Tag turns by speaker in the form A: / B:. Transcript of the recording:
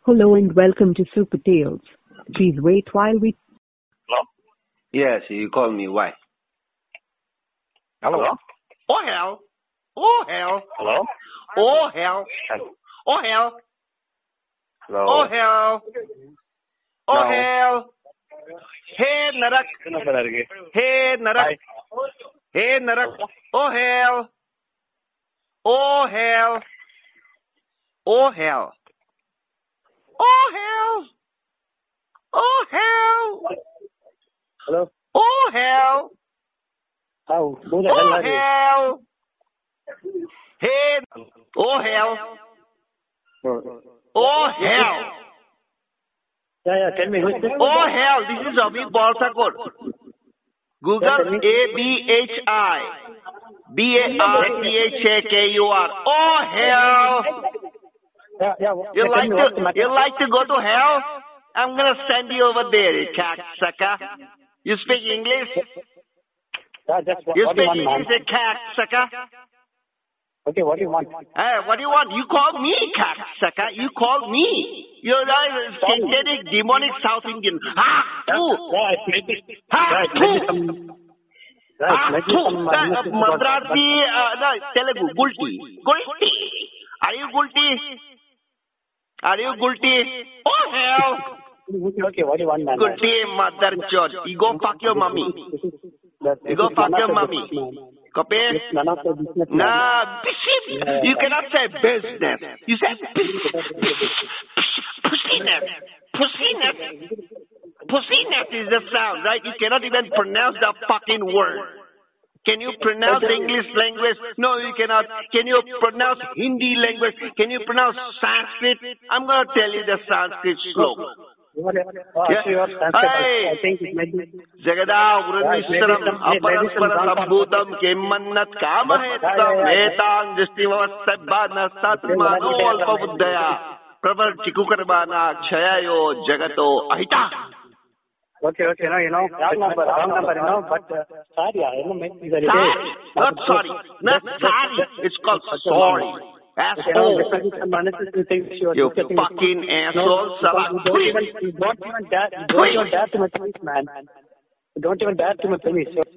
A: Hello and welcome to Super Tales. Please wait while we...
B: Hello?
C: Yes, you call me. Why?
B: Hello?
D: Oh hell! Oh hell!
B: Hello?
D: Oh hell! Oh hell!
B: Hello?
D: Oh hell! Oh
B: No.
D: hell! Hey narak!
B: Ano ba lagi?
D: Hey narak!
B: Hi.
D: Hey narak! Oh hell! Oh hell! Oh hell! Oh hell! Oh hell!
B: Hello?
D: Oh hell!
B: How? Who the hell
D: Oh
B: are you?
D: hell! Hey! Oh hell! Oh hell!
B: Yeah, tell me who is this?
D: Oh hell! This is Abhi Balsakor. Google ABHI BARTHAKUR. Oh hell!
B: Yeah,
D: You
B: tell
D: like
B: me what's the matter?
D: to go to hell? I'm gonna send you over there, you cocksucker. You speak English?
B: Yeah, just what
D: You
B: do you
D: speak
B: want, man?
D: English, you cocksucker?
B: Okay, what do you want?
D: Hey, what do you want? You call me cocksucker. You call me. You're a satanic, demonic South Indian. Ah, ooh.
B: Right, maybe.
D: Ah,
B: Right, maybe some. Right, maybe some.
D: Madrasi, no, Telugu, Gulti. Gulti. Are you Gulti? Are you Gulti? Oh, hell.
B: Okay, what do you want, man?
D: Gulti, mother church. You go fuck your mommy. You go fuck your mommy. Copy?
B: It's none of the business.
D: Nah, business. You cannot say business. You say pussiness. Pussiness. Pussiness is the sound, right? You cannot even pronounce the fucking word. Can you pronounce English language? No, you cannot. Can you pronounce Hindi language? Can you pronounce Sanskrit? I'm going to tell you the Sanskrit slogan.
B: I think it might be.
D: Jagada Uranishwaram Aparaspara Sambhutam Kemmannat Kamahetam Etang Justivavasabbana Satmano Alpabuddhaya Pravar Chikukarbana Chayayo Jagato Ahita.
B: Okay, no, wrong number, but sorry, I don't make this.
D: Sorry, not sorry, not sorry. It's called sorry. Asshole. You fucking asshole.
B: You don't even dare to my face, man. You don't even dare to my face.